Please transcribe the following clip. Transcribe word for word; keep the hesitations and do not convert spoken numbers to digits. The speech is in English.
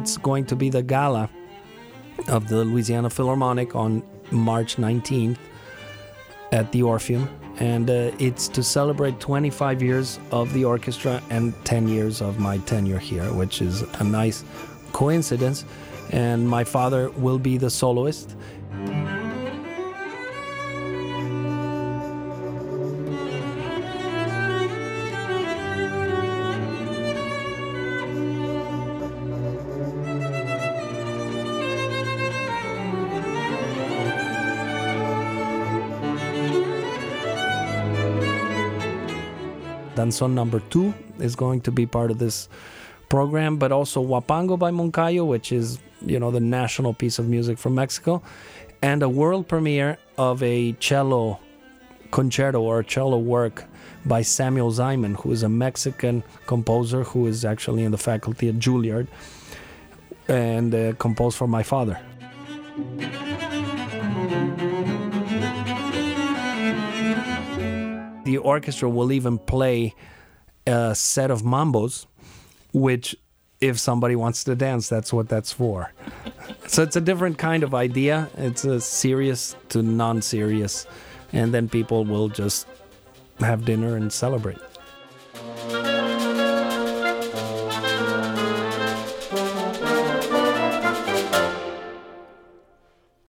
it's going to be the gala of the Louisiana Philharmonic on March nineteenth at the Orpheum. And uh, it's to celebrate twenty-five years of the orchestra and ten years of my tenure here, which is a nice coincidence. And my father will be the soloist. Danzón number two is going to be part of this program, but also Huapango by Moncayo, which is, you know, the national piece of music from Mexico, and a world premiere of a cello concerto or a cello work by Samuel Ziman, who is a Mexican composer who is actually in the faculty at Juilliard and uh, composed for my father. The orchestra will even play a set of mambos, which, if somebody wants to dance, that's what that's for. So it's a different kind of idea. It's a serious to non-serious, and then people will just have dinner and celebrate.